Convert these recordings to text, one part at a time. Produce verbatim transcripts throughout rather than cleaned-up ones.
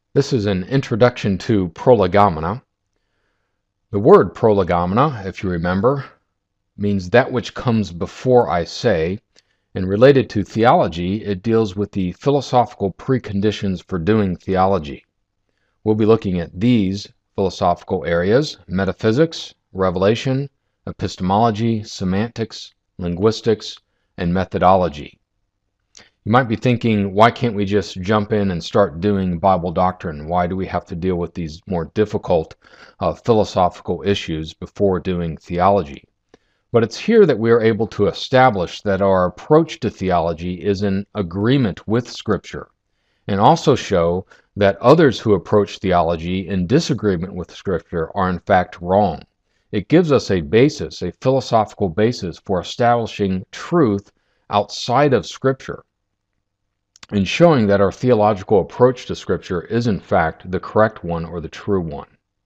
This is an introduction to Prolegomena. The word prolegomena, if you remember, means that which comes before I say, and related to theology, it deals with the philosophical preconditions for doing theology. We'll be looking at these philosophical areas: metaphysics, revelation, epistemology, semantics, linguistics, and methodology. You might be thinking, why can't we just jump in and start doing Bible doctrine? Why do we have to deal with these more difficult uh, philosophical issues before doing theology? But it's here that we are able to establish that our approach to theology is in agreement with Scripture, and also show that others who approach theology in disagreement with Scripture are in fact wrong. It gives us a basis, a philosophical basis for establishing truth outside of Scripture, and showing that our theological approach to Scripture is in fact the correct one or the true one.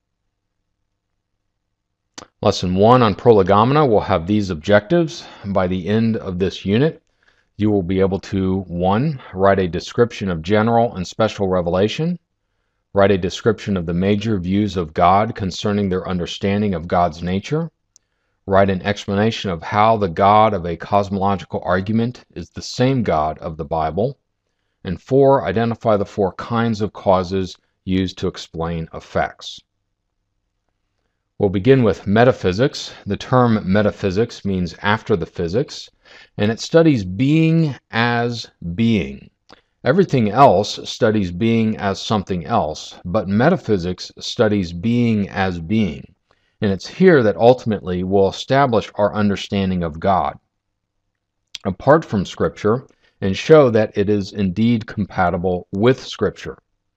Lesson one on Prolegomena will have these objectives. By the end of this unit, you will be able to, one, write a description of general and special revelation, write a description of the major views of God concerning their understanding of God's nature, write an explanation of how the God of a cosmological argument is the same God of the Bible, and four, identify the four kinds of causes used to explain effects. We'll begin with metaphysics. The term metaphysics means after the physics, and it studies being as being. Everything else studies being as something else, but metaphysics studies being as being. And it's here that ultimately we'll establish our understanding of God, apart from Scripture, and show that it is indeed compatible with Scripture.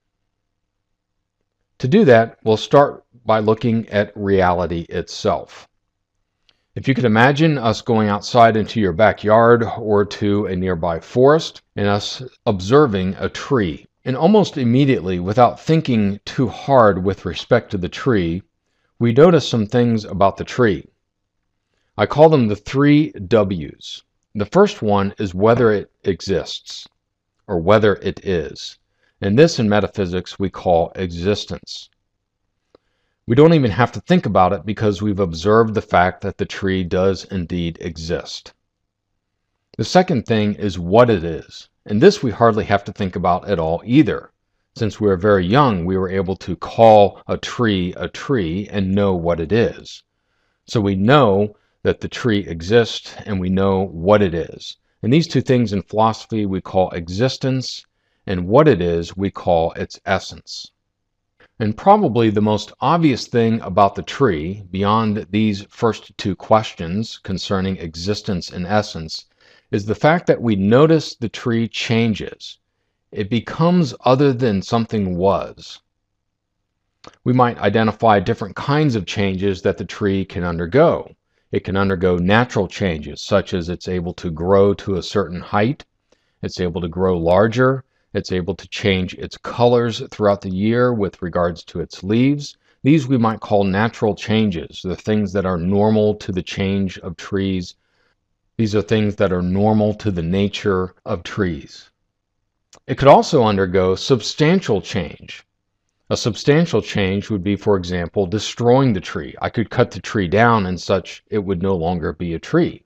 To do that, we'll start by looking at reality itself. If you could imagine us going outside into your backyard or to a nearby forest and us observing a tree, and almost immediately, without thinking too hard with respect to the tree, we notice some things about the tree. I call them the three W's. The first one is whether it exists, or whether it is. And this in metaphysics we call existence. We don't even have to think about it because we've observed the fact that the tree does indeed exist. The second thing is what it is. And this we hardly have to think about at all either. Since we were very young, we were able to call a tree a tree and know what it is. So we know that the tree exists and we know what it is. And these two things in philosophy we call existence, and what it is we call its essence. And probably the most obvious thing about the tree, beyond these first two questions concerning existence and essence, is the fact that we notice the tree changes. It becomes other than something was. We might identify different kinds of changes that the tree can undergo. It can undergo natural changes, such as it's able to grow to a certain height, it's able to grow larger, it's able to change its colors throughout the year with regards to its leaves. These we might call natural changes, the things that are normal to the change of trees. These are things that are normal to the nature of trees. It could also undergo substantial change. A substantial change would be, for example, destroying the tree. I could cut the tree down and such it would no longer be a tree.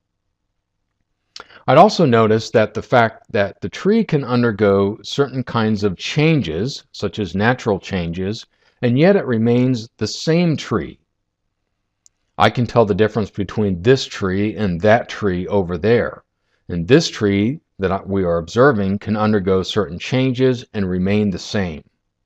I'd also notice that the fact that the tree can undergo certain kinds of changes, such as natural changes, and yet it remains the same tree. I can tell the difference between this tree and that tree over there. And this tree that we are observing can undergo certain changes and remain the same.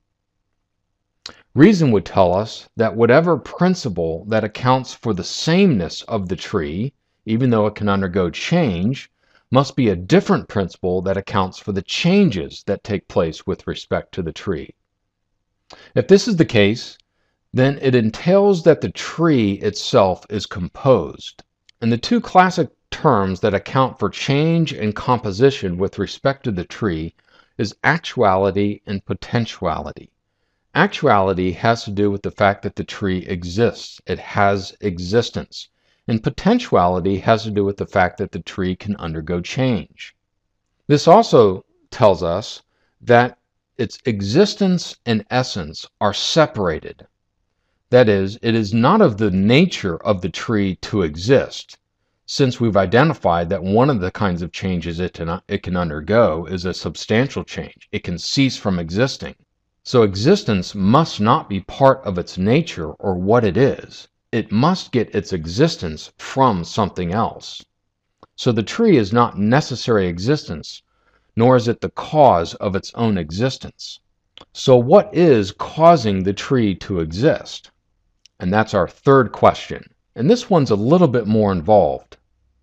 Reason would tell us that whatever principle that accounts for the sameness of the tree, even though it can undergo change, must be a different principle that accounts for the changes that take place with respect to the tree. If this is the case, then it entails that the tree itself is composed. And the two classic terms that account for change and composition with respect to the tree is actuality and potentiality. Actuality has to do with the fact that the tree exists. It has existence. And potentiality has to do with the fact that the tree can undergo change. This also tells us that its existence and essence are separated. That is, it is not of the nature of the tree to exist, since we've identified that one of the kinds of changes it can, it can undergo is a substantial change. It can cease from existing. So existence must not be part of its nature or what it is. It must get its existence from something else. So the tree is not necessary existence, nor is it the cause of its own existence. So what is causing the tree to exist? And that's our third question. And this one's a little bit more involved.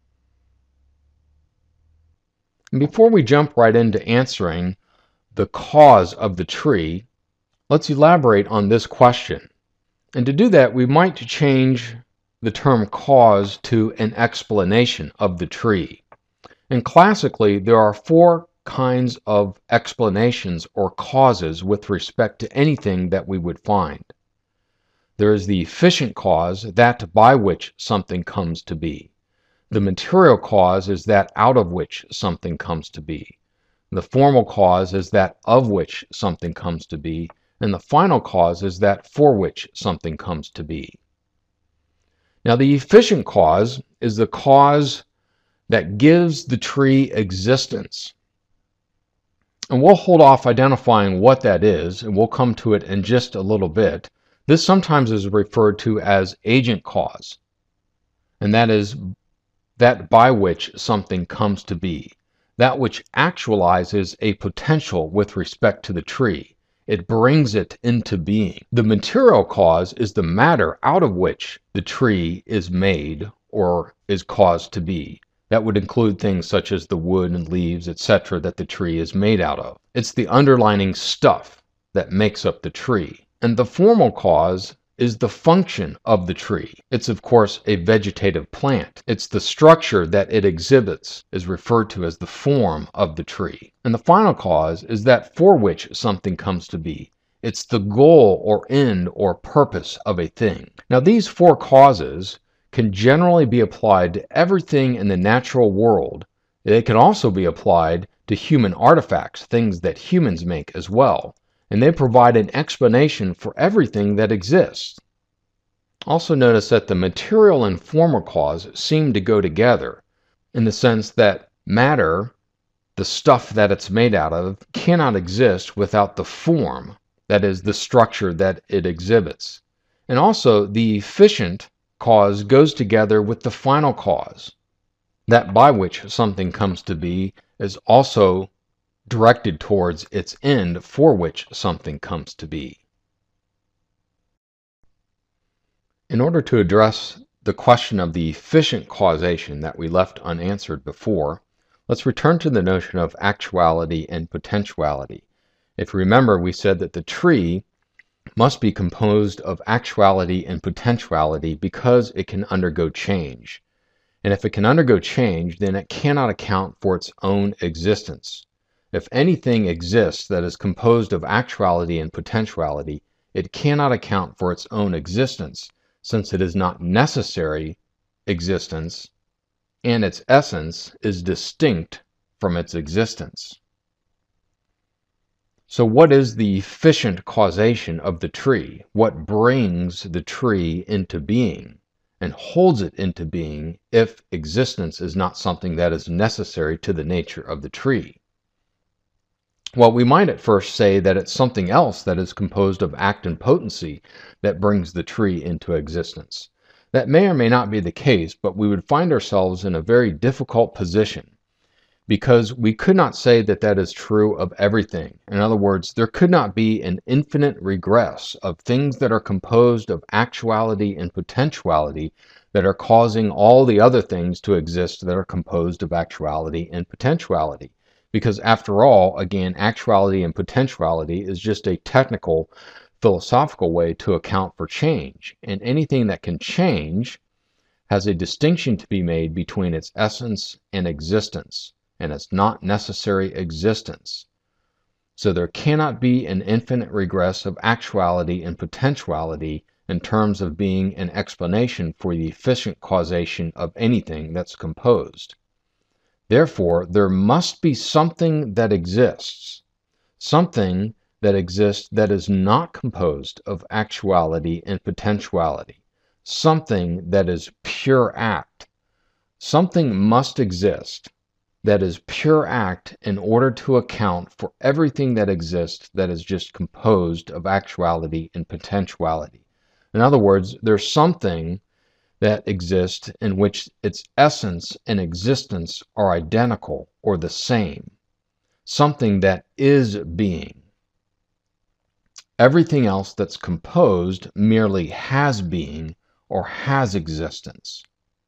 And before we jump right into answering the cause of the tree, let's elaborate on this question. And to do that, we might change the term cause to an explanation of the tree. And classically, there are four kinds of explanations or causes with respect to anything that we would find. There is the efficient cause, that by which something comes to be. The material cause is that out of which something comes to be. The formal cause is that of which something comes to be. And the final cause is that for which something comes to be. Now, the efficient cause is the cause that gives the tree existence. And we'll hold off identifying what that is, and we'll come to it in just a little bit. This sometimes is referred to as agent cause, and that is that by which something comes to be, that which actualizes a potential with respect to the tree. It brings it into being. The material cause is the matter out of which the tree is made or is caused to be. That would include things such as the wood and leaves, et cetera, that the tree is made out of. It's the underlining stuff that makes up the tree. And the formal cause is the function of the tree. It's, of course, a vegetative plant. It's the structure that it exhibits is referred to as the form of the tree. And the final cause is that for which something comes to be. It's the goal or end or purpose of a thing. Now, these four causes can generally be applied to everything in the natural world. They can also be applied to human artifacts, things that humans make as well. And they provide an explanation for everything that exists. Also notice that the material and formal cause seem to go together in the sense that matter, the stuff that it's made out of, cannot exist without the form, that is, the structure that it exhibits. And also the efficient cause goes together with the final cause. That by which something comes to be is also directed towards its end for which something comes to be. In order to address the question of the efficient causation that we left unanswered before, let's return to the notion of actuality and potentiality. If you remember, we said that the tree must be composed of actuality and potentiality because it can undergo change. And if it can undergo change, then it cannot account for its own existence. If anything exists that is composed of actuality and potentiality, it cannot account for its own existence, since it is not necessary existence, and its essence is distinct from its existence. So what is the efficient causation of the tree? What brings the tree into being and holds it into being if existence is not something that is necessary to the nature of the tree? Well, we might at first say that it's something else that is composed of act and potency that brings the tree into existence. That may or may not be the case, but we would find ourselves in a very difficult position because we could not say that that is true of everything. In other words, there could not be an infinite regress of things that are composed of actuality and potentiality that are causing all the other things to exist that are composed of actuality and potentiality. Because after all, again, actuality and potentiality is just a technical, philosophical way to account for change. And anything that can change has a distinction to be made between its essence and existence, and its not necessary existence. So there cannot be an infinite regress of actuality and potentiality in terms of being an explanation for the efficient causation of anything that's composed. Therefore, there must be something that exists, something that exists that is not composed of actuality and potentiality, something that is pure act. Something must exist that is pure act in order to account for everything that exists that is just composed of actuality and potentiality. In other words, there's something that exists in which its essence and existence are identical or the same. Something that is being. Everything else that's composed merely has being or has existence.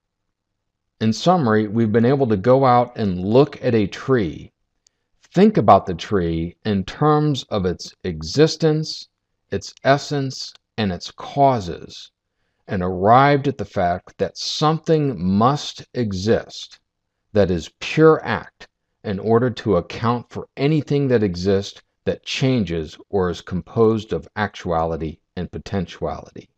In summary, we've been able to go out and look at a tree, think about the tree in terms of its existence, its essence, and its causes, and arrived at the fact that something must exist that is pure act in order to account for anything that exists that changes or is composed of actuality and potentiality.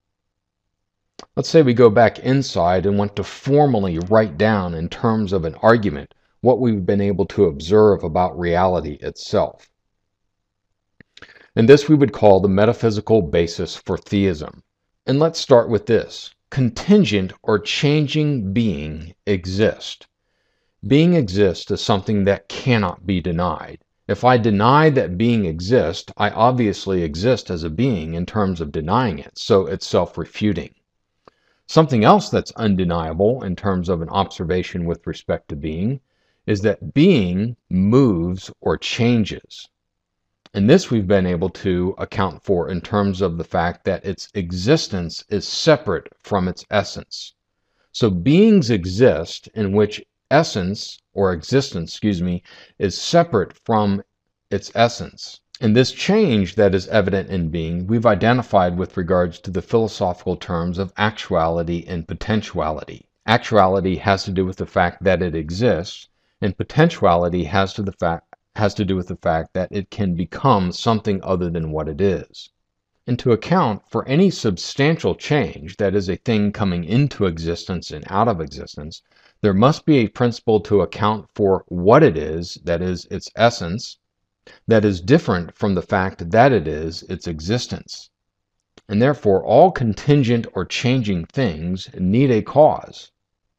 Let's say we go back inside and want to formally write down in terms of an argument what we've been able to observe about reality itself. And this we would call the metaphysical basis for theism. And let's start with this. Contingent or changing being exists. Being exists is something that cannot be denied. If I deny that being exists, I obviously exist as a being in terms of denying it, so it's self-refuting. Something else that's undeniable in terms of an observation with respect to being is that being moves or changes. And this we've been able to account for in terms of the fact that its existence is separate from its essence. So beings exist in which essence or existence, excuse me, is separate from its essence. And this change that is evident in being, we've identified with regards to the philosophical terms of actuality and potentiality. Actuality has to do with the fact that it exists, and potentiality has to the fact has to do with the fact that it can become something other than what it is. And to account for any substantial change, that is a thing coming into existence and out of existence, there must be a principle to account for what it is, that is its essence, that is different from the fact that it is its existence. And therefore, all contingent or changing things need a cause,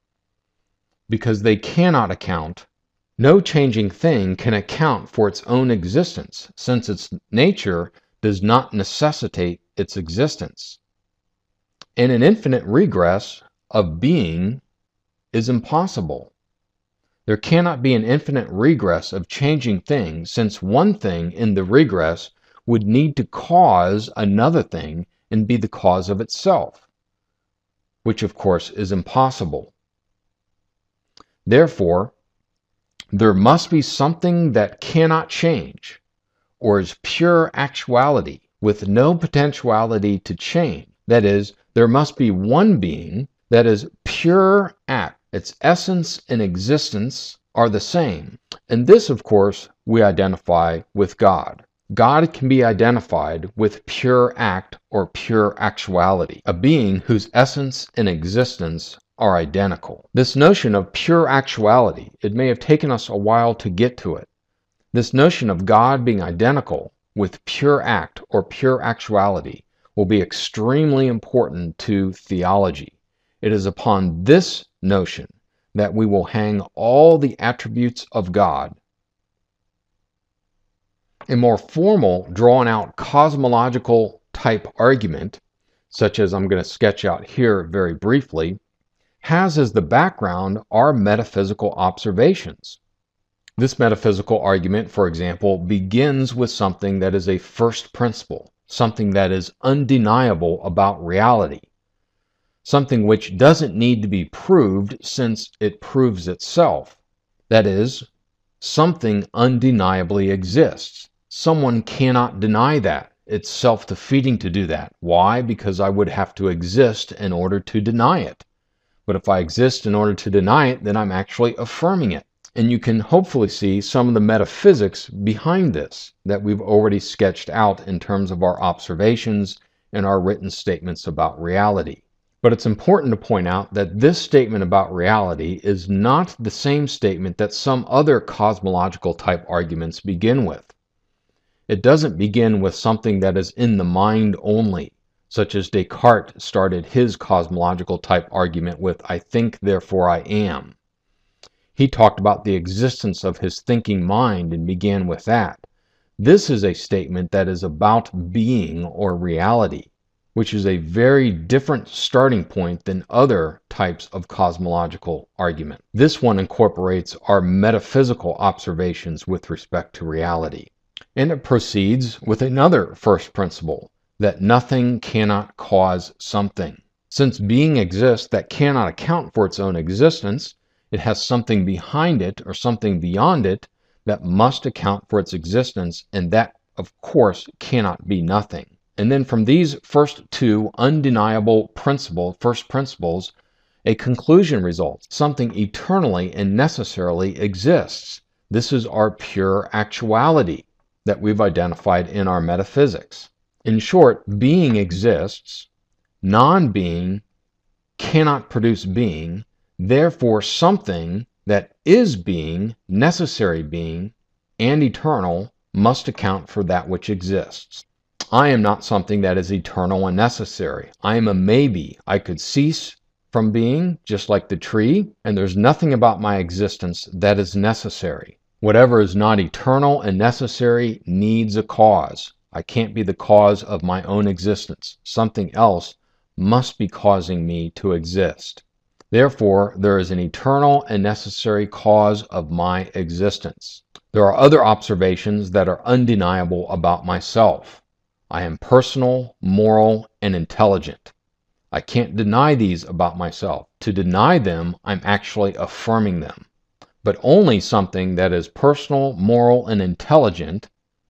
because they cannot account. No changing thing can account for its own existence, since its nature does not necessitate its existence. And an infinite regress of being is impossible. There cannot be an infinite regress of changing things, since one thing in the regress would need to cause another thing and be the cause of itself, which of course is impossible. Therefore, there must be something that cannot change, or is pure actuality with no potentiality to change. That is, there must be one being that is pure act. Its essence and existence are the same. And this, of course, we identify with God. God can be identified with pure act or pure actuality, a being whose essence and existence are identical. This notion of pure actuality, it may have taken us a while to get to it. This notion of God being identical with pure act or pure actuality will be extremely important to theology. It is upon this notion that we will hang all the attributes of God. A more formal, drawn-out cosmological type argument, such as I'm going to sketch out here very briefly, has as the background our metaphysical observations. This metaphysical argument, for example, begins with something that is a first principle, something that is undeniable about reality, something which doesn't need to be proved since it proves itself. That is, something undeniably exists. Someone cannot deny that. It's self-defeating to do that. Why? Because I would have to exist in order to deny it. But if I exist in order to deny it, then I'm actually affirming it. And you can hopefully see some of the metaphysics behind this that we've already sketched out in terms of our observations and our written statements about reality. But it's important to point out that this statement about reality is not the same statement that some other cosmological type arguments begin with. It doesn't begin with something that is in the mind only, such as Descartes started his cosmological type argument with, "I think, therefore I am." He talked about the existence of his thinking mind and began with that. This is a statement that is about being or reality, which is a very different starting point than other types of cosmological argument. This one incorporates our metaphysical observations with respect to reality. And it proceeds with another first principle, that nothing cannot cause something. Since being exists that cannot account for its own existence, it has something behind it or something beyond it that must account for its existence, and that, of course, cannot be nothing. And then from these first two undeniable principle, first principles, a conclusion results. Something eternally and necessarily exists. This is our pure actuality that we've identified in our metaphysics. In short, being exists, non-being cannot produce being, therefore something that is being, necessary being, and eternal must account for that which exists. I am not something that is eternal and necessary. I am a maybe. I could cease from being, just like the tree, and there's nothing about my existence that is necessary. Whatever is not eternal and necessary needs a cause. I can't be the cause of my own existence. Something else must be causing me to exist. Therefore, there is an eternal and necessary cause of my existence. There are other observations that are undeniable about myself. I am personal, moral, and intelligent. I can't deny these about myself. To deny them, I'm actually affirming them. But only something that is personal, moral, and intelligent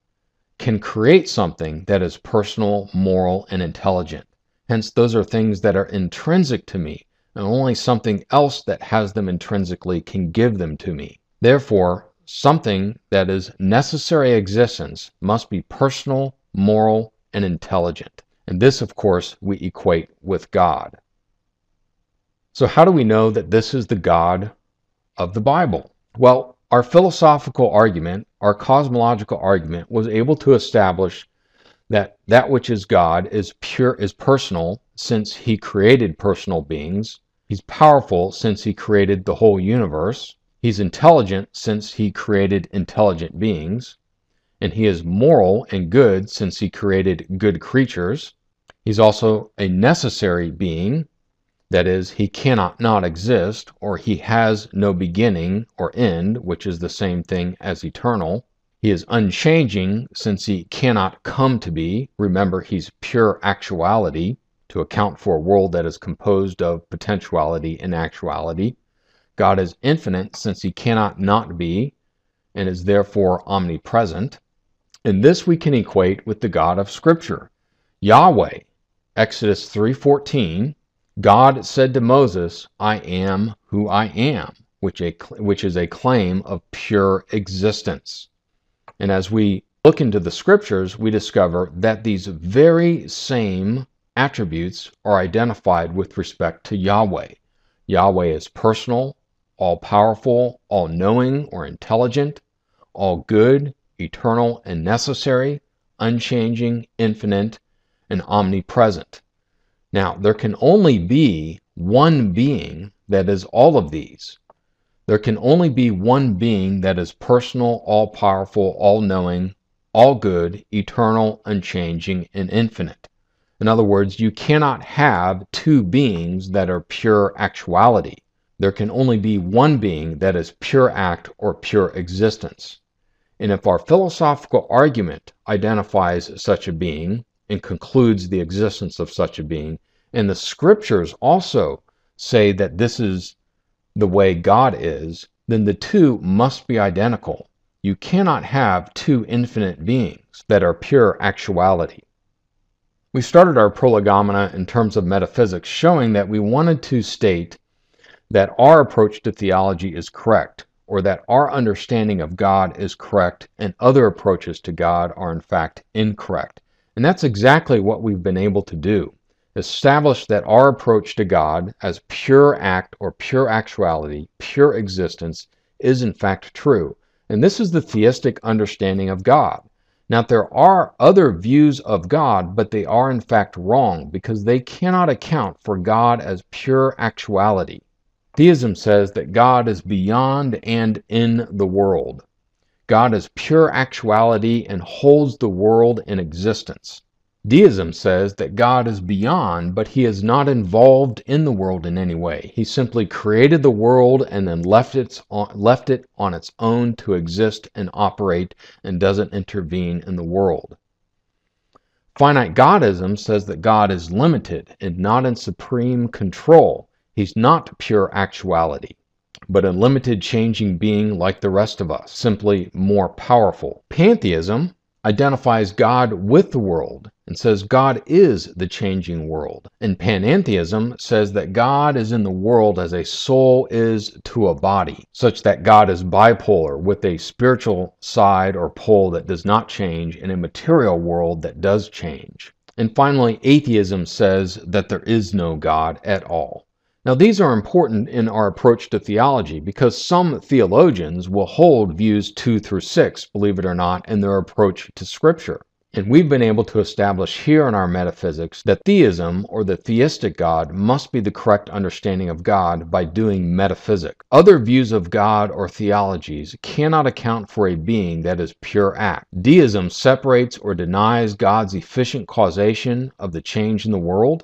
can create something that is personal, moral, and intelligent. Hence, those are things that are intrinsic to me, and only something else that has them intrinsically can give them to me. Therefore, something that is necessary existence must be personal, moral, and intelligent. And this, of course, we equate with God. So how do we know that this is the God of the Bible? Well, our philosophical argument, our cosmological argument, was able to establish that that which is God is pure, is personal, since he created personal beings. He's powerful, since he created the whole universe. He's intelligent, since he created intelligent beings. And he is moral and good, since he created good creatures. He's also a necessary being. That is, he cannot not exist, or he has no beginning or end, which is the same thing as eternal. He is unchanging, since he cannot come to be. Remember, he's pure actuality, to account for a world that is composed of potentiality and actuality. God is infinite, since he cannot not be, and is therefore omnipresent. And this we can equate with the God of Scripture. Yahweh, Exodus three fourteen, God said to Moses, "I am who I am," which, a, which is a claim of pure existence. And as we look into the Scriptures, we discover that these very same attributes are identified with respect to Yahweh. Yahweh is personal, all-powerful, all-knowing or intelligent, all-good, eternal and necessary, unchanging, infinite, and omnipresent. Now, there can only be one being that is all of these. There can only be one being that is personal, all-powerful, all-knowing, all-good, eternal, unchanging, and infinite. In other words, you cannot have two beings that are pure actuality. There can only be one being that is pure act or pure existence. And if our philosophical argument identifies such a being and concludes the existence of such a being, and the Scriptures also say that this is the way God is, then the two must be identical. You cannot have two infinite beings that are pure actuality. We started our prolegomena in terms of metaphysics, showing that we wanted to state that our approach to theology is correct, or that our understanding of God is correct, and other approaches to God are in fact incorrect. And that's exactly what we've been able to do. Establish that our approach to God as pure act or pure actuality, pure existence, is in fact true. And this is the theistic understanding of God. Now, there are other views of God, but they are in fact wrong because they cannot account for God as pure actuality. Theism says that God is beyond and in the world. God is pure actuality and holds the world in existence. Deism says that God is beyond, but he is not involved in the world in any way. He simply created the world and then left it on, left it on its own to exist and operate and doesn't intervene in the world. Finite Godism says that God is limited and not in supreme control. He's not pure actuality, but a limited changing being like the rest of us, simply more powerful. Pantheism identifies God with the world and says God is the changing world. And panentheism says that God is in the world as a soul is to a body, such that God is bipolar with a spiritual side or pole that does not change and a material world that does change. And finally, atheism says that there is no God at all. Now, these are important in our approach to theology because some theologians will hold views two through six, believe it or not, in their approach to Scripture. And we've been able to establish here in our metaphysics that theism, or the theistic God, must be the correct understanding of God by doing metaphysics. Other views of God or theologies cannot account for a being that is pure act. Deism separates or denies God's efficient causation of the change in the world.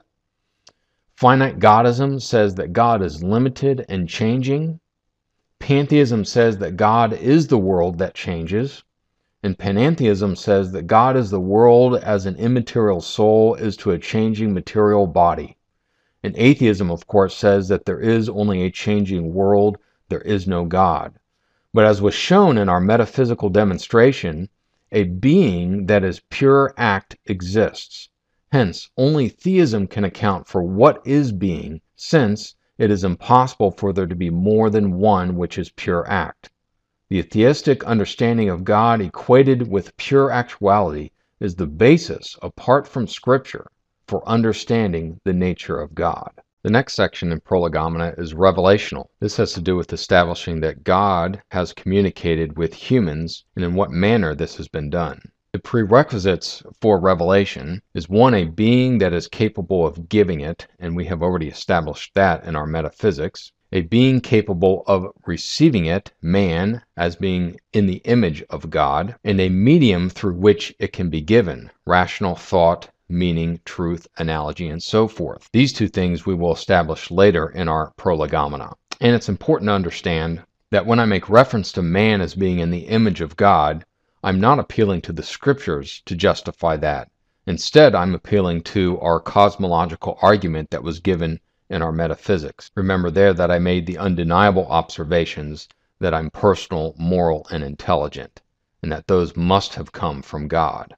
Finite Godism says that God is limited and changing. Pantheism says that God is the world that changes. And panentheism says that God is the world as an immaterial soul is to a changing material body. And atheism, of course, says that there is only a changing world, there is no God. But as was shown in our metaphysical demonstration, a being that is pure act exists. Hence, only theism can account for what is being, since it is impossible for there to be more than one which is pure act. The theistic understanding of God equated with pure actuality is the basis, apart from Scripture, for understanding the nature of God. The next section in Prolegomena is revelational. This has to do with establishing that God has communicated with humans and in what manner this has been done. The prerequisites for revelation is one, a being that is capable of giving it, and we have already established that in our metaphysics. A being capable of receiving it, man, as being in the image of God, and a medium through which it can be given, rational thought, meaning, truth, analogy, and so forth. These two things we will establish later in our Prolegomena. And it's important to understand that when I make reference to man as being in the image of God, I'm not appealing to the Scriptures to justify that. Instead, I'm appealing to our cosmological argument that was given in our metaphysics. Remember there that I made the undeniable observations that I'm personal, moral, and intelligent, and that those must have come from God.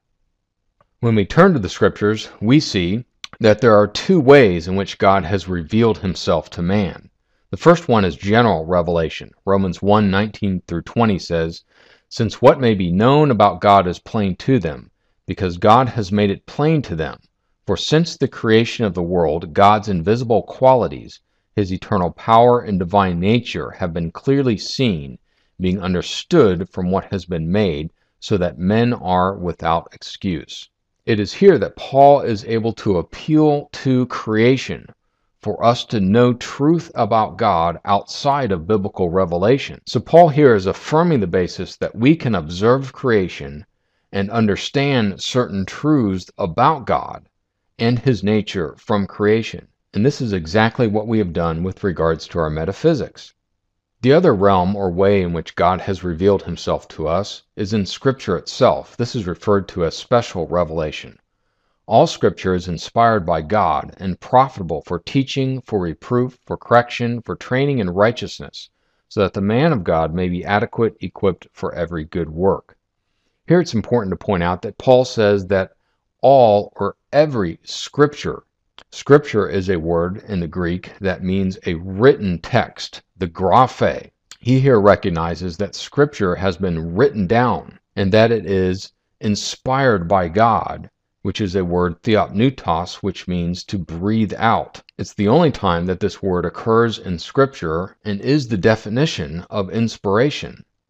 When we turn to the Scriptures, we see that there are two ways in which God has revealed himself to man. The first one is general revelation. Romans one, nineteen through twenty says, "Since what may be known about God is plain to them, because God has made it plain to them. For since the creation of the world, God's invisible qualities, his eternal power and divine nature have been clearly seen, being understood from what has been made, so that men are without excuse." It is here that Paul is able to appeal to creation for us to know truth about God outside of biblical revelation. So Paul here is affirming the basis that we can observe creation and understand certain truths about God and his nature from creation. And this is exactly what we have done with regards to our metaphysics. The other realm or way in which God has revealed himself to us is in Scripture itself. This is referred to as special revelation. All Scripture is inspired by God and profitable for teaching, for reproof, for correction, for training in righteousness, so that the man of God may be adequate, equipped for every good work. Here it's important to point out that Paul says that all or every Scripture, Scripture is a word in the Greek that means a written text, the graphe. He here recognizes that Scripture has been written down and that it is inspired by God, which is a word theopneutos, which means to breathe out. It's the only time that this word occurs in Scripture and is the definition of inspiration.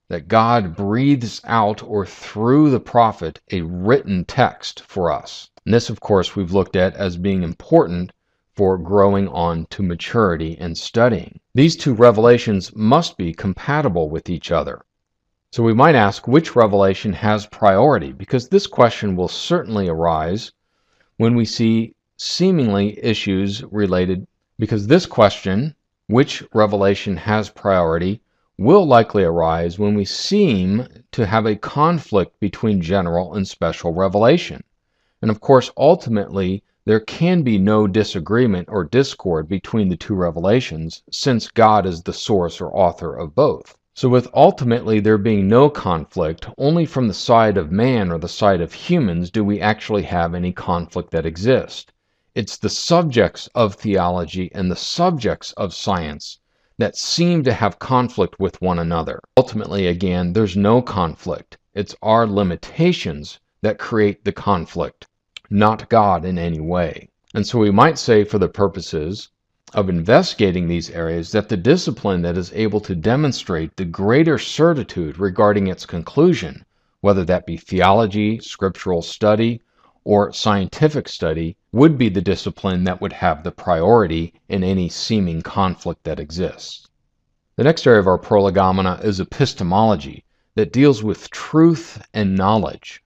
that God breathes out or through the prophet a written text for us. And this, of course, we've looked at as being important for growing on to maturity and studying. These two revelations must be compatible with each other. So we might ask which revelation has priority, because this question will certainly arise when we see seemingly issues related, because this question, which revelation has priority, will likely arise when we seem to have a conflict between general and special revelation. And of course, ultimately, there can be no disagreement or discord between the two revelations, since God is the source or author of both. So with ultimately there being no conflict, only from the side of man or the side of humans do we actually have any conflict that exists. It's the subjects of theology and the subjects of science that seem to have conflict with one another. Ultimately, again, there's no conflict. It's our limitations that create the conflict, not God in any way. And so we might say, for the purposes of investigating these areas, that the discipline that is able to demonstrate the greater certitude regarding its conclusion, whether that be theology, scriptural study, or scientific study, would be the discipline that would have the priority in any seeming conflict that exists. The next area of our prolegomena is epistemology, that deals with truth and knowledge.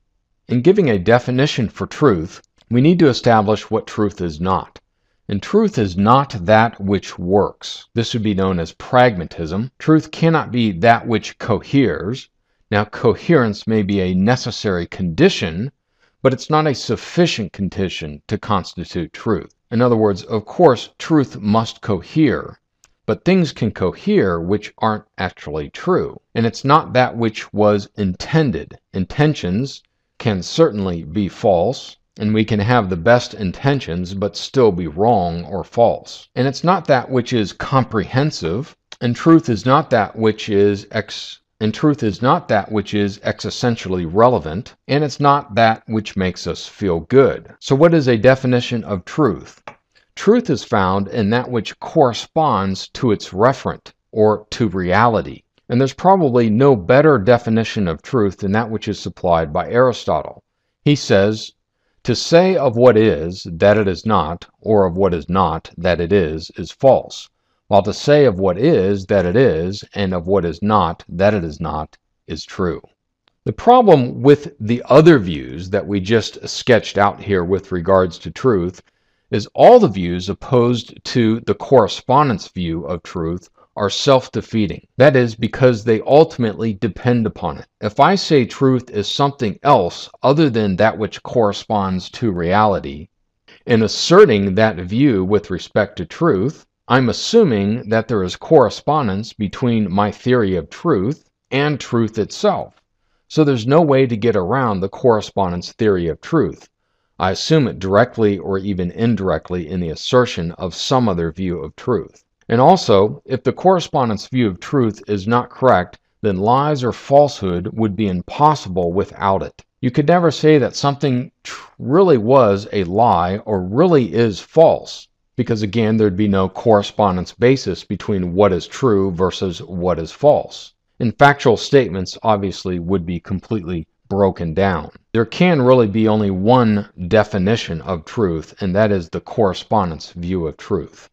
In giving a definition for truth, we need to establish what truth is not. And truth is not that which works. This would be known as pragmatism. Truth cannot be that which coheres. Now, coherence may be a necessary condition, but it's not a sufficient condition to constitute truth. In other words, of course, truth must cohere, but things can cohere which aren't actually true. And it's not that which was intended. Intentions can certainly be false, and we can have the best intentions but still be wrong or false. And it's not that which is comprehensive, and truth is not that which is ex and truth is not that which is existentially relevant, and it's not that which makes us feel good. So what is a definition of truth? Truth is found in that which corresponds to its referent, or to reality. And there's probably no better definition of truth than that which is supplied by Aristotle. He says, "To say of what is, that it is not, or of what is not, that it is, is false. While to say of what is, that it is, and of what is not, that it is not, is true." The problem with the other views that we just sketched out here with regards to truth is all the views opposed to the correspondence view of truth are self-defeating. That is, because they ultimately depend upon it. If I say truth is something else other than that which corresponds to reality, in asserting that view with respect to truth, I'm assuming that there is correspondence between my theory of truth and truth itself. So there's no way to get around the correspondence theory of truth. I assume it directly or even indirectly in the assertion of some other view of truth. And also, if the correspondence view of truth is not correct, then lies or falsehood would be impossible without it. You could never say that something really was a lie or really is false, because again, there'd be no correspondence basis between what is true versus what is false. And factual statements obviously would be completely broken down. There can really be only one definition of truth, and that is the correspondence view of truth.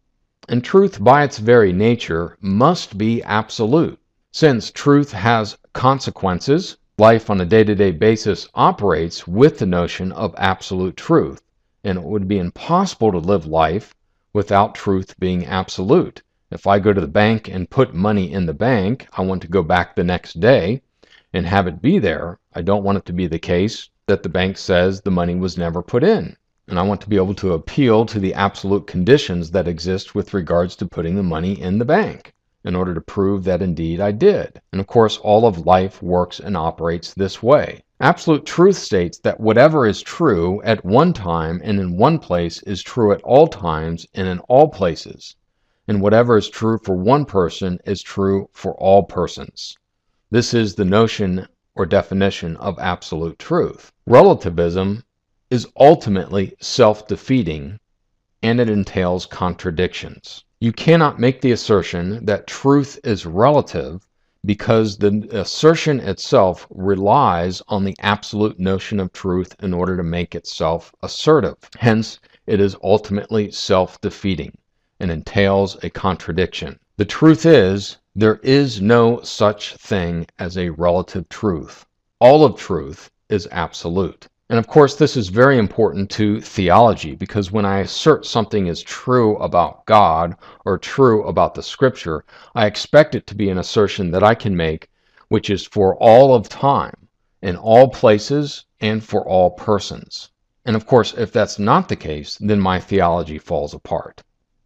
And truth by its very nature must be absolute. Since truth has consequences, life on a day-to-day basis operates with the notion of absolute truth, and it would be impossible to live life without truth being absolute. If I go to the bank and put money in the bank, I want to go back the next day and have it be there. I don't want it to be the case that the bank says the money was never put in. And I want to be able to appeal to the absolute conditions that exist with regards to putting the money in the bank in order to prove that indeed I did. And of course, all of life works and operates this way. Absolute truth states that whatever is true at one time and in one place is true at all times and in all places. And whatever is true for one person is true for all persons. This is the notion or definition of absolute truth. Relativism is ultimately self-defeating, and it entails contradictions. You cannot make the assertion that truth is relative because the assertion itself relies on the absolute notion of truth in order to make itself assertive. Hence, it is ultimately self-defeating and entails a contradiction. The truth is, there is no such thing as a relative truth. All of truth is absolute. And of course, this is very important to theology, because when I assert something is true about God or true about the Scripture, I expect it to be an assertion that I can make which is for all of time, in all places, and for all persons. And of course, if that's not the case, then my theology falls apart.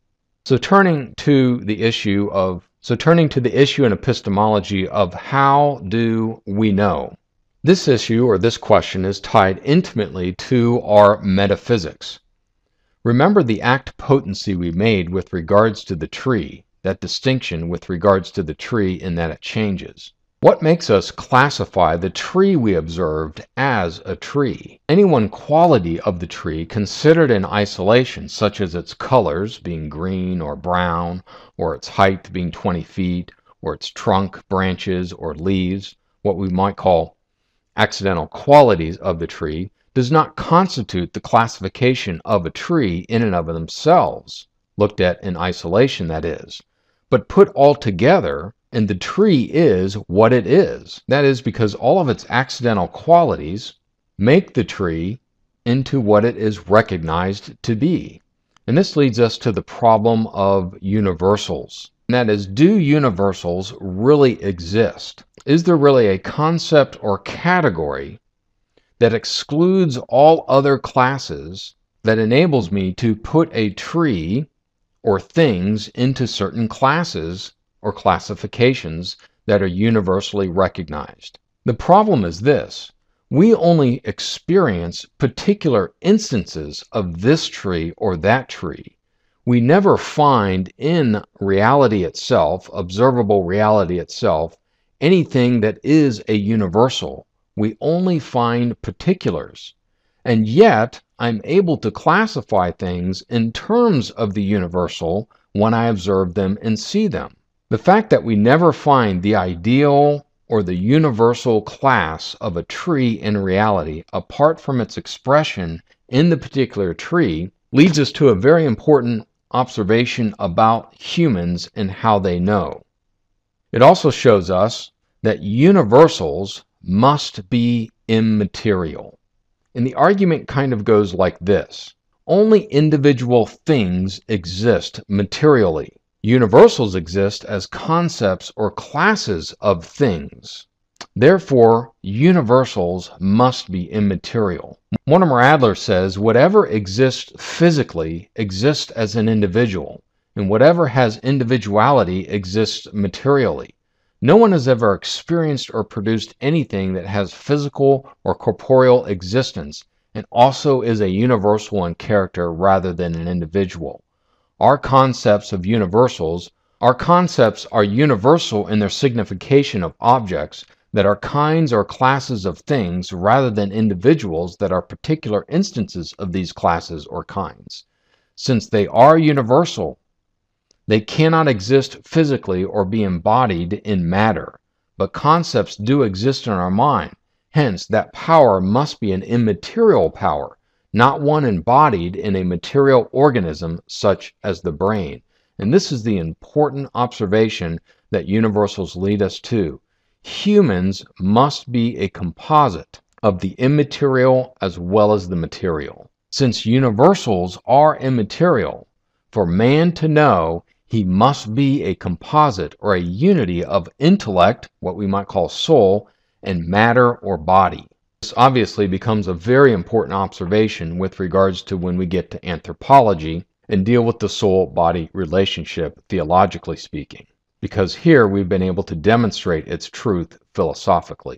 So turning to the issue of so turning to the issue in epistemology of how do we know? This issue, or this question, is tied intimately to our metaphysics. Remember the act potency we made with regards to the tree, that distinction with regards to the tree in that it changes. What makes us classify the tree we observed as a tree? Any one quality of the tree considered in isolation, such as its colors being green or brown, or its height being twenty feet, or its trunk, branches, or leaves, what we might call accidental qualities of the tree, does not constitute the classification of a tree in and of themselves, looked at in isolation, that is, but put all together, and the tree is what it is. That is because all of its accidental qualities make the tree into what it is recognized to be. And this leads us to the problem of universals. And that is, do universals really exist? Is there really a concept or category that excludes all other classes that enables me to put a tree or things into certain classes or classifications that are universally recognized? The problem is this: we only experience particular instances of this tree or that tree. We never find in reality itself, observable reality itself, anything that is a universal. We only find particulars. And yet, I'm able to classify things in terms of the universal when I observe them and see them. The fact that we never find the ideal or the universal class of a tree in reality apart from its expression in the particular tree leads us to a very important observation about humans and how they know. It also shows us that universals must be immaterial. And the argument kind of goes like this: only individual things exist materially. Universals exist as concepts or classes of things. Therefore, universals must be immaterial. Mortimer Adler says, whatever exists physically exists as an individual, and whatever has individuality exists materially. No one has ever experienced or produced anything that has physical or corporeal existence and also is a universal in character rather than an individual. Our concepts of universals, our concepts are universal in their signification of objects that are kinds or classes of things rather than individuals that are particular instances of these classes or kinds. Since they are universal, they cannot exist physically or be embodied in matter, but concepts do exist in our mind. Hence, that power must be an immaterial power, not one embodied in a material organism such as the brain. And this is the important observation that universals lead us to. Humans must be a composite of the immaterial as well as the material. Since universals are immaterial, for man to know, he must be a composite or a unity of intellect, what we might call soul, and matter or body. This obviously becomes a very important observation with regards to when we get to anthropology and deal with the soul-body relationship, theologically speaking, because here we've been able to demonstrate its truth philosophically.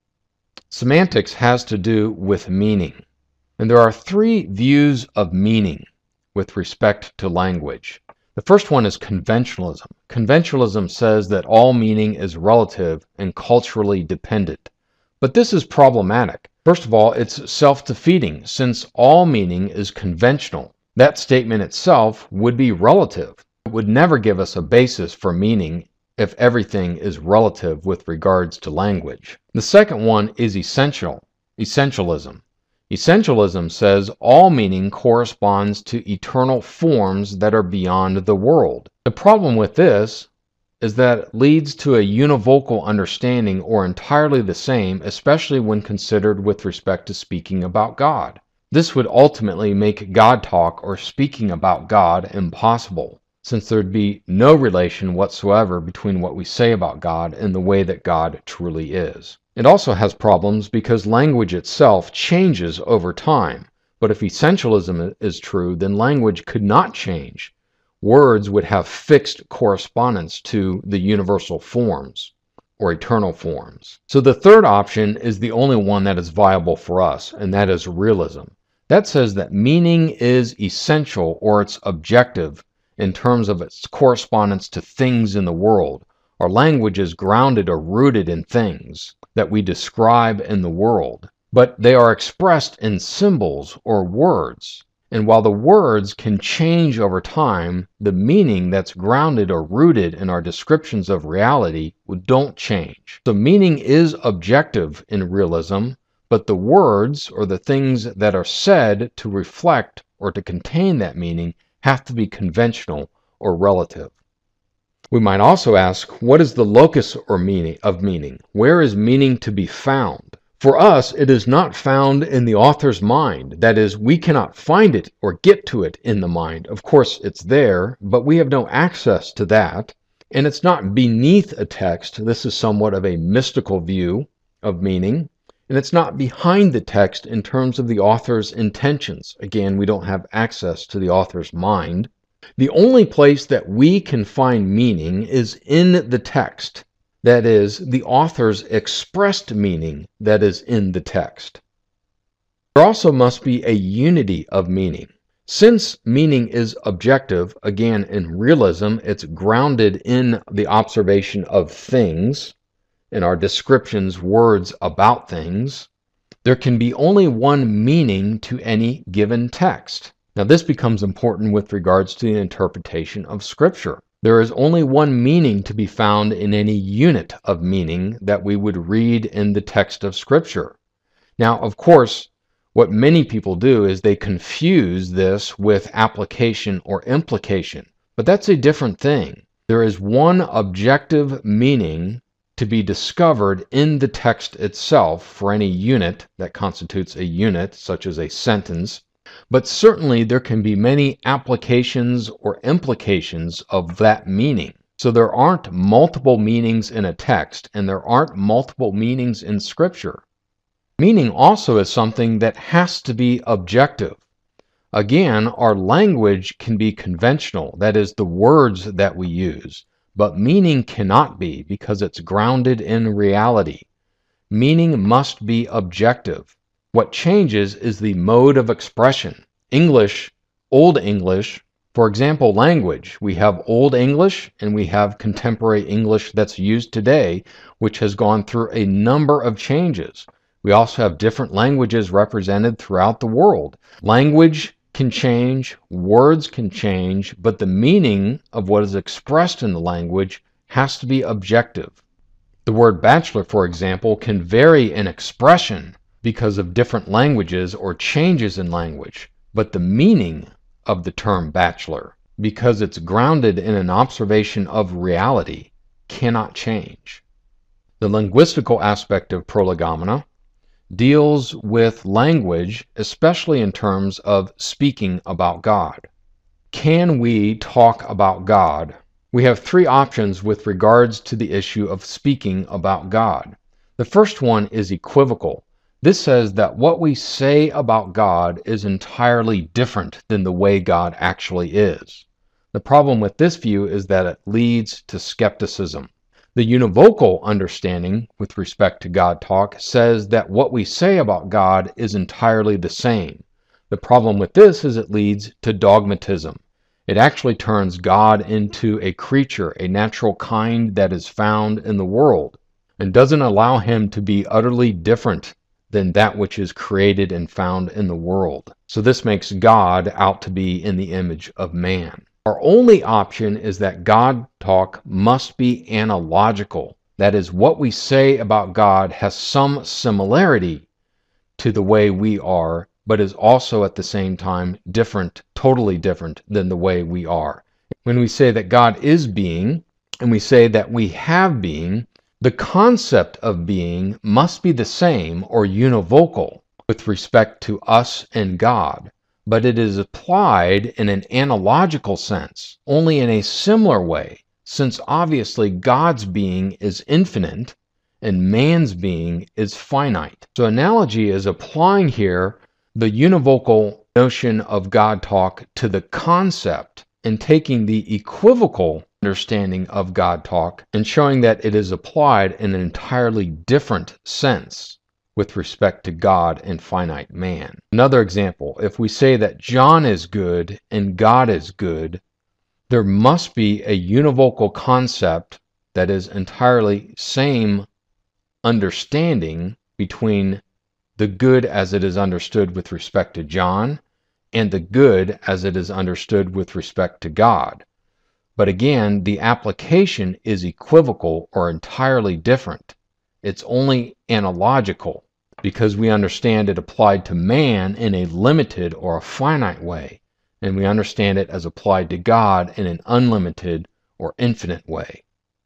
Semantics has to do with meaning, and there are three views of meaning with respect to language. The first one is conventionalism. Conventionalism says that all meaning is relative and culturally dependent. But this is problematic. First of all, it's self-defeating, since all meaning is conventional. That statement itself would be relative. It would never give us a basis for meaning if everything is relative with regards to language. The second one is essential, essentialism. Essentialism says all meaning corresponds to eternal forms that are beyond the world. The problem with this is that it leads to a univocal understanding or entirely the same, especially when considered with respect to speaking about God. This would ultimately make God talk or speaking about God impossible, since there'd be no relation whatsoever between what we say about God and the way that God truly is. It also has problems because language itself changes over time. But if essentialism is true, then language could not change. Words would have fixed correspondence to the universal forms or eternal forms. So the third option is the only one that is viable for us, and that is realism. That says that meaning is essential or it's objective in terms of its correspondence to things in the world. Our language is grounded or rooted in things that we describe in the world, but they are expressed in symbols or words. And while the words can change over time, the meaning that's grounded or rooted in our descriptions of reality don't change. So meaning is objective in realism, but the words or the things that are said to reflect or to contain that meaning have to be conventional or relative. We might also ask, what is the locus or meaning of meaning? Where is meaning to be found? For us, it is not found in the author's mind. That is, we cannot find it or get to it in the mind. Of course, it's there, but we have no access to that. And it's not beneath a text. This is somewhat of a mystical view of meaning. And it's not behind the text in terms of the author's intentions. Again, we don't have access to the author's mind. The only place that we can find meaning is in the text. That is, the author's expressed meaning that is in the text. There also must be a unity of meaning. Since meaning is objective, again, in realism, it's grounded in the observation of things, in our descriptions, words about things, there can be only one meaning to any given text. Now, this becomes important with regards to the interpretation of Scripture. There is only one meaning to be found in any unit of meaning that we would read in the text of Scripture. Now, of course, what many people do is they confuse this with application or implication, but that's a different thing. There is one objective meaning to be discovered in the text itself for any unit that constitutes a unit, such as a sentence. But certainly there can be many applications or implications of that meaning. So there aren't multiple meanings in a text, and there aren't multiple meanings in Scripture. Meaning also is something that has to be objective. Again, our language can be conventional, that is, the words that we use, but meaning cannot be because it's grounded in reality. Meaning must be objective. What changes is the mode of expression. English, Old English, for example, language. We have Old English and we have contemporary English that's used today, which has gone through a number of changes. We also have different languages represented throughout the world. Language can change, words can change, but the meaning of what is expressed in the language has to be objective. The word bachelor, for example, can vary in expression because of different languages or changes in language, but the meaning of the term bachelor, because it's grounded in an observation of reality, cannot change. The linguistical aspect of prolegomena deals with language, especially in terms of speaking about God. Can we talk about God? We have three options with regards to the issue of speaking about God. The first one is equivocal. This says that what we say about God is entirely different than the way God actually is. The problem with this view is that it leads to skepticism. The univocal understanding with respect to God talk says that what we say about God is entirely the same. The problem with this is it leads to dogmatism. It actually turns God into a creature, a natural kind that is found in the world, and doesn't allow him to be utterly different than that which is created and found in the world. So this makes God out to be in the image of man. Our only option is that God talk must be analogical. That is, what we say about God has some similarity to the way we are, but is also at the same time different, totally different than the way we are. When we say that God is being, and we say that we have being, the concept of being must be the same or univocal with respect to us and God, but it is applied in an analogical sense, only in a similar way, since obviously God's being is infinite and man's being is finite. So analogy is applying here the univocal notion of God talk to the concept and taking the equivocal understanding of God talk and showing that it is applied in an entirely different sense with respect to God and finite man. Another example, if we say that John is good and God is good, there must be a univocal concept that is entirely same understanding between the good as it is understood with respect to John and the good as it is understood with respect to God. But again, the application is equivocal or entirely different. It's only analogical because we understand it applied to man in a limited or a finite way, and we understand it as applied to God in an unlimited or infinite way.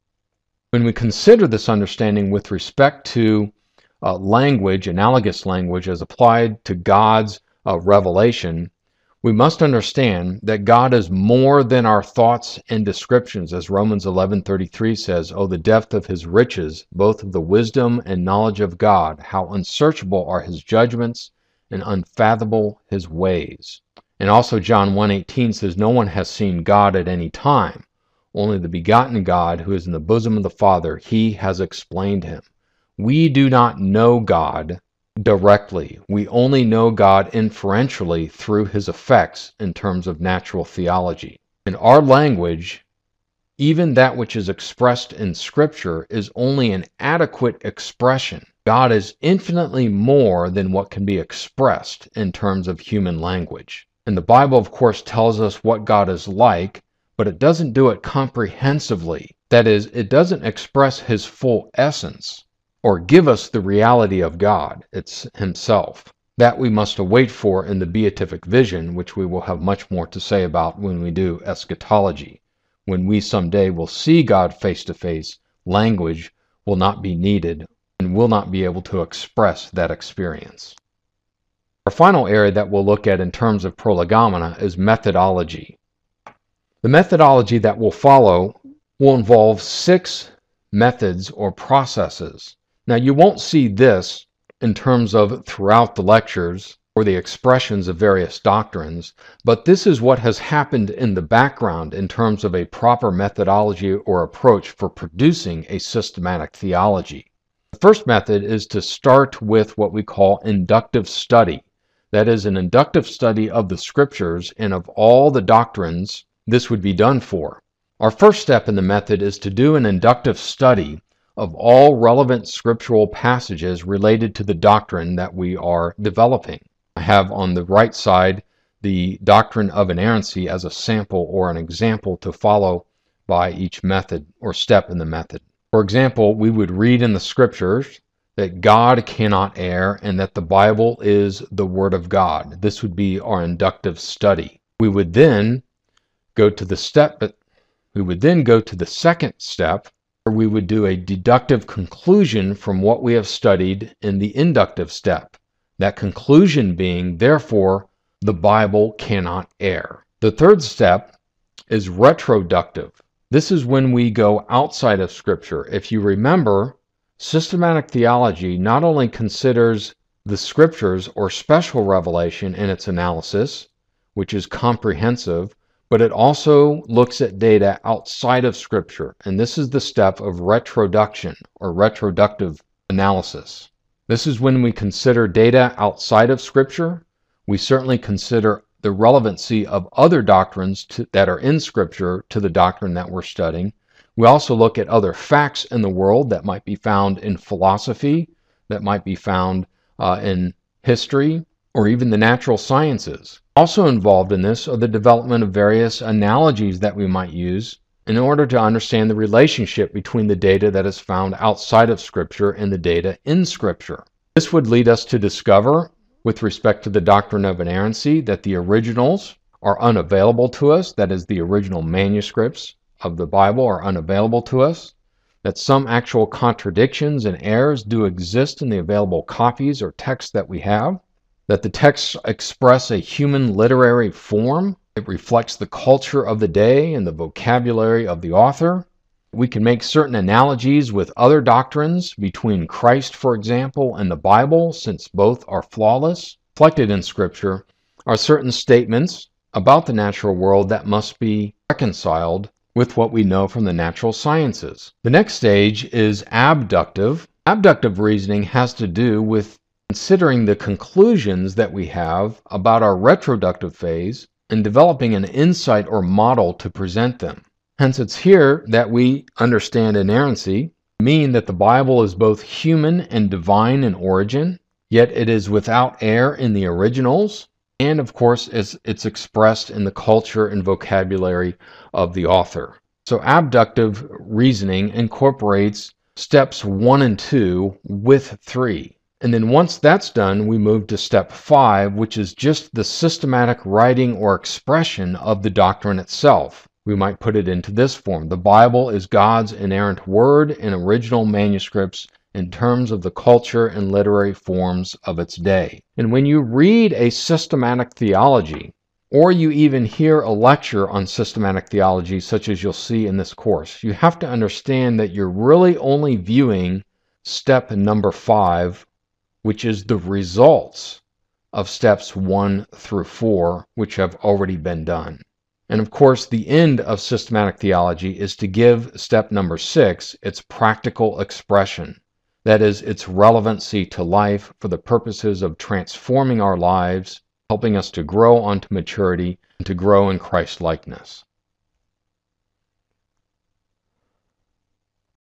When we consider this understanding with respect to uh, language, analogous language as applied to God's uh, revelation, we must understand that God is more than our thoughts and descriptions, as Romans eleven thirty-three says, "Oh, the depth of his riches, both of the wisdom and knowledge of God, how unsearchable are his judgments and unfathomable his ways." And also John one eighteen says, "No one has seen God at any time. Only the begotten God, who is in the bosom of the Father, he has explained him." We do not know God directly. We only know God inferentially through his effects in terms of natural theology. In our language, even that which is expressed in Scripture is only an adequate expression. God is infinitely more than what can be expressed in terms of human language. And the Bible, of course, tells us what God is like, but it doesn't do it comprehensively. That is, it doesn't express his full essence or give us the reality of God. It's himself. That we must await for in the beatific vision, which we will have much more to say about when we do eschatology. When we someday will see God face to face, language will not be needed and will not be able to express that experience. Our final area that we'll look at in terms of prolegomena is methodology. The methodology that will follow will involve six methods or processes. Now, you won't see this in terms of throughout the lectures or the expressions of various doctrines, but this is what has happened in the background in terms of a proper methodology or approach for producing a systematic theology. The first method is to start with what we call inductive study. That is, an inductive study of the Scriptures and of all the doctrines this would be done for. Our first step in the method is to do an inductive study of all relevant scriptural passages related to the doctrine that we are developing. I have on the right side the doctrine of inerrancy as a sample or an example to follow by each method or step in the method. For example, we would read in the Scriptures that God cannot err and that the Bible is the Word of God. This would be our inductive study. We would then go to the step, but we would then go to the second step, where we would do a deductive conclusion from what we have studied in the inductive step. That conclusion being, therefore, the Bible cannot err. The third step is retroductive. This is when we go outside of Scripture. If you remember, systematic theology not only considers the Scriptures or special revelation in its analysis, which is comprehensive, but it also looks at data outside of Scripture, and this is the step of retroduction or retroductive analysis. This is when we consider data outside of Scripture. We certainly consider the relevancy of other doctrines to, that are in Scripture to the doctrine that we're studying. We also look at other facts in the world that might be found in philosophy, that might be found uh, in history, or even the natural sciences. Also involved in this are the development of various analogies that we might use in order to understand the relationship between the data that is found outside of Scripture and the data in Scripture. This would lead us to discover, with respect to the doctrine of inerrancy, that the originals are unavailable to us, that is, the original manuscripts of the Bible are unavailable to us, that some actual contradictions and errors do exist in the available copies or texts that we have, that the texts express a human literary form. It reflects the culture of the day and the vocabulary of the author. We can make certain analogies with other doctrines between Christ, for example, and the Bible, since both are flawless. Reflected in Scripture are certain statements about the natural world that must be reconciled with what we know from the natural sciences. The next stage is abductive. Abductive reasoning has to do with considering the conclusions that we have about our retroductive phase and developing an insight or model to present them. Hence, it's here that we understand inerrancy, mean that the Bible is both human and divine in origin, yet it is without error in the originals, and of course, it's, it's expressed in the culture and vocabulary of the author. So abductive reasoning incorporates steps one and two with three. And then once that's done, we move to step five, which is just the systematic writing or expression of the doctrine itself. We might put it into this form. The Bible is God's inerrant word in original manuscripts in terms of the culture and literary forms of its day. And when you read a systematic theology, or you even hear a lecture on systematic theology, such as you'll see in this course, you have to understand that you're really only viewing step number five, which is the results of steps one through four, which have already been done. And of course, the end of systematic theology is to give step number six its practical expression. That is, its relevancy to life for the purposes of transforming our lives, helping us to grow onto maturity and to grow in Christ-likeness.